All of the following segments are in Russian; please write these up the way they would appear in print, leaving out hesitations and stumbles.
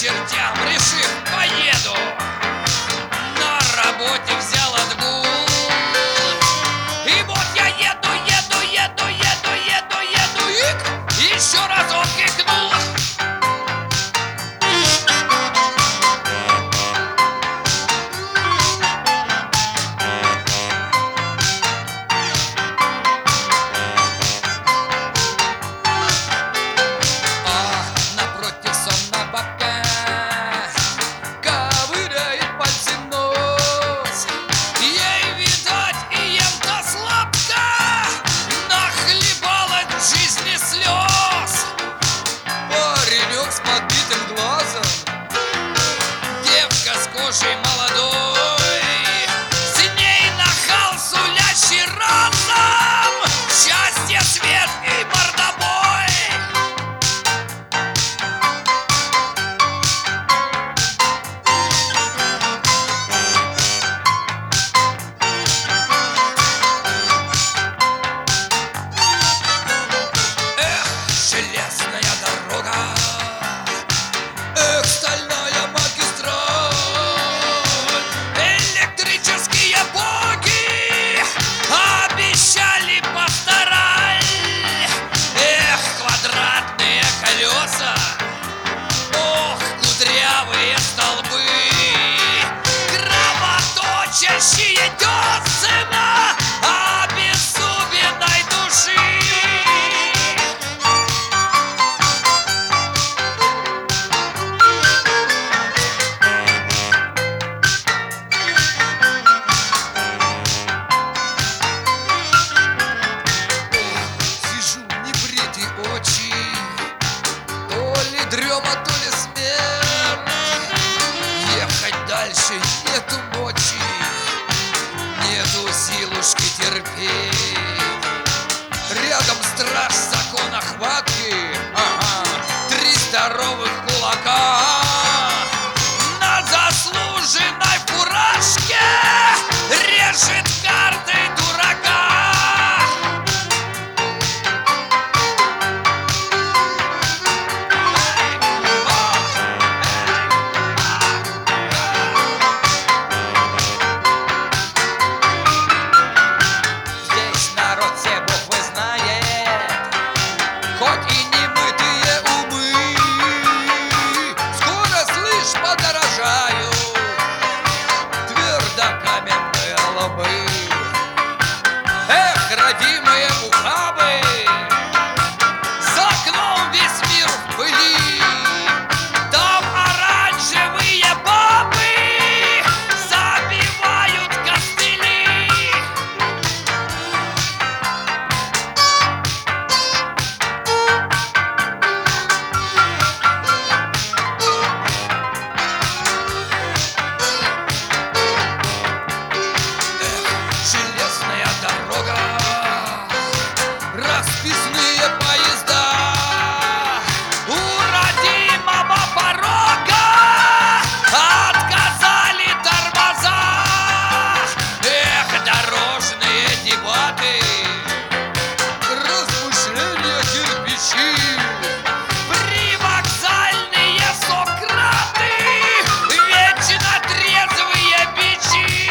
чертям, решив, поеду. На работе взял отгул. И вот я еду, и еще разок икнул. С подбитым глазом, девка с кожей молодой, с ней нахал, сулящий разом счастье, свет и мордобой. Эх, железная дорога, стальная магистраль, электрические боги обещали пастораль. Эх, квадратные колеса, ох, кудрявые столбы, кровоточащие десна обеззубенной души. дрема, то ли смерть. Ехать дальше нету мочи, нету силушки терпеть. Рядом страж закона хватки, три здоровых кулака на заслуженной фуражке режет картой дурака. родимые ухабы, за окном весь мир в пыли, там оранжевые бабы забивают костыли. Железная дорога, расписные поезда, у родимого порога отказали тормоза. Эх, дорожные дебаты, размышления кирпичи, привокзальные Сократы, вечно трезвые бичи.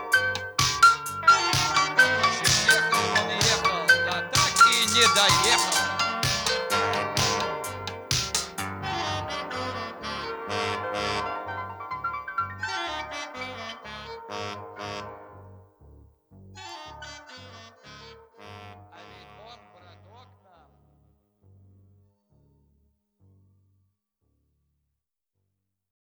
не доехал.